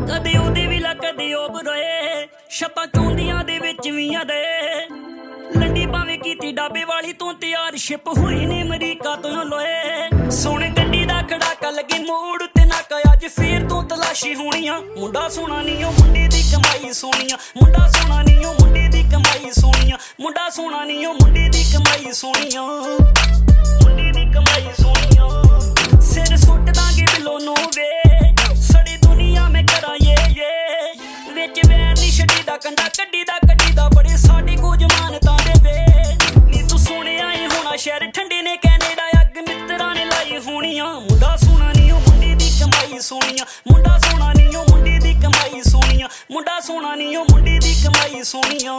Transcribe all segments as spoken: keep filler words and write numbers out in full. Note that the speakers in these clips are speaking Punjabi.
ਕਦੇ ਉਹਦੇ ਵੀ ਲਾ ਕਦੇ ਉਹ ਬਰੋਏ ਛੱਤਾਂ ਚੌਂਦੀਆਂ ਦੇ ਵਿੱਚ ਵੀ ਆ ਦੇ ਲੰਡੀ ਭਾਵੇਂ ਕੀਤੀ ਡਾਬੇ ਵਾਲੀ ਤੋਂ ਤਿਆਰ ਸ਼ਿਪ ਹੋਈ ਨੇ ਅਮਰੀਕਾ ਤੋਂ ਲੋਏ ਸੋਹਣੇ ਗੱਡੀ ਦਾ ਖੜਾਕਾ ਲੱਗੇ ਮੋੜ ਤੇ ਨਾ ਅੱਜ ਫੇਰ ਤੋਂ ਤਲਾਸ਼ੀ ਹੋਣੀਆਂ ਮੁੰਡਾ ਸੋਹਣਾ ਨੀ ਉਹ ਮੁੰਡੇ ਦੀ ਕਮਾਈ ਸੋਹਣੀਆਂ ਮੁੰਡਾ ਸੋਹਣਾ ਨੀ ਉਹ ਮੁੰਡੇ ਦੀ ਕਮਾਈ ਸੋਹਣੀਆਂ ਮੁੰਡਾ ਸੋਹਣਾ ਨੀ ਉਹ ਮੁੰਡੇ ਦੀ ਕਮਾਈ ਸੋਹਣੀਆਂ ਮੁੰਡੇ ਦੀ ਕਮਾਈ ਸੋਹਣੀਆਂ ਸਿਰ ਸੁੱਟ ਦਾਂਗੇ ਬਿਲੋ ਨੂੰ ਵੇ ਸੜੀ ਦੁਨੀਆ ਮੈਂ ਕਰਾਂ ਯੇ ਯੇ ਵਿੱਚ ਵੈਰ ਨੀ ਛੱਡੀ ਦਾ ਕੰਡਾ ਕੱਢੀ ਦਾ ਕੱਢੀ ਦਾ ਬੜੇ ਸਾਡੀ ਕੁਝ ਮਾਨਤਾਂ ਦੇ ਵੇ ਨੀ ਤੂੰ ਸੋਹਣਿਆ ਈ ਹੋਣਾ ਸ਼ਹਿਰ ਠੰਡੇ ਨੇ ਕੈਨੇਡਾ ਅੱਗ ਮਿੱਤਰਾਂ ਨੇ ਲਾਈ ਹੋਣੀਆਂ ਮੁੰਡਾ ਸੋਹਣਾ ਨੀ ਉਹ ਮੁੰਡੇ ਦੀ ਕਮਾਈ ਸੋਹਣੀਆਂ ਮੁੰਡਾ ਸੋਹਣਾ ਨੀ ਉਹ ਮੁੰਡੇ ਦੀ ਕਮਾਈ ਸੋਹਣੀਆਂ ਮੁੰਡਾ ਸੋਹਣਾ ਨੀ ਉਹ ਮੁੰਡੇ ਦੀ ਕਮਾਈ ਸੋਹਣੀਆਂ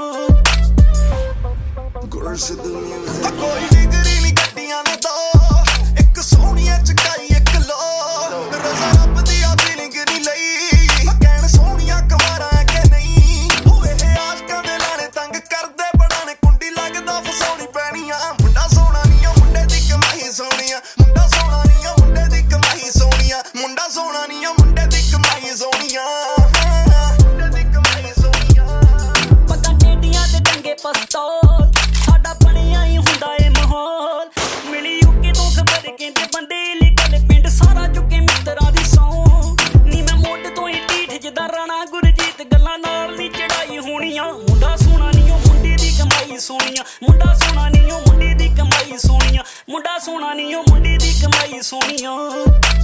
ਕੋਈ ਡਿਗਰੀ ਨੀ ਗੱਡੀਆਂ ਨੇ ਦੋ ਇੱਕ ਸੋਹਣੀਆਂ ਚਕਾਈ ਇੱਕ ਲੋ ਰਜ਼ਾ ਰੱਬ ਦੀ ਆ ਫੀਲਿੰਗ ਨੀ ਲਈ ਕਹਿਣ ਸੋਹਣੀਆਂ ਕਮਾਰਾਂ ਕਿ ਨਹੀਂ ਹੋਵੇ ਇਹ ਆਸ਼ਕਾਂ ਦੇ ਲਾਣੇ ਤੰਗ ਕਰਦੇ ਬੜਾ ਨੇ ਕੁੰਡੀ ਲੱਗਦਾ ਫਸਾਉਣੀ ਪੈਣੀਆਂ ਮੁੰਡਾ ਸੋਹਣਾ ਨੀ ਉਹ ਮੁੰਡੇ ਦੀ ਕਮਾਈ ਸੋਹਣੀਆਂ ਮੁੰਡਾ ਸੋਹਣਾ ਨੀ ਉਹ ਮੁੰਡੇ ਦੀ ਕਮਾਈ ਸੋਹਣੀਆਂ ਮੁੰਡਾ ਸੋਹਣਾ ਨੀ ਉਹ ਮੁੰਡੇ ਦੀ ਕਮਾਈ ਸੋਹਣੀਆਂ ਮੁੰਡੇ ਦੀ ਕਮਾਈ ਸੋਹਣੀਆਂ ਪਤਾ ਟੇਡੀਆਂ ਤੇ ਡੰਗੇ ਪਸਤੌਲ ਸਾਡਾ ਬਣਿਆ ਹੀ ਹੁੰਦਾ ਏ ਮਾਹੌਲ ਮਿਲੀ ਯੂਕੇ ਤੋਂ ਖਬਰ ਕਹਿੰਦੇ ਬੰਦੇ ਇਲੀਗਲ ਪਿੰਡ ਸਾਰਾ ਚੁੱਕੇ ਮਿੱਤਰਾਂ ਦੀ ਸੌਂ ਨੀ ਮੈਂ ਮੋਢ ਤੋਂ ਹੀ ਢੀਠ ਜਿੱਦਾਂ ਰਾਣਾ ਗੁਰਜੀਤ ਗੱਲਾਂ ਨਾਲ ਨੀ ਚੜਾਈ ਹੋਣੀਆਂ ਮੁੰਡਾ ਸੋਹਣਾ ਨੀ ਉਹ ਮੁੰਡੇ ਦੀ ਕਮਾਈ ਸੋਹਣੀਆਂ ਮੁੰਡਾ ਸੋਹਣਾ ਨੀ ਉਹ ਮੁੰਡੇ ਦੀ ਕਮਾਈ ਸੋਹਣੀਆਂ ਮੁੰਡਾ ਸੋਹਣਾ ਨੀ ਉਹ ਮੁੰਡੇ ਦੀ ਕਮਾਈ ਸੋਹਣੀਆਂ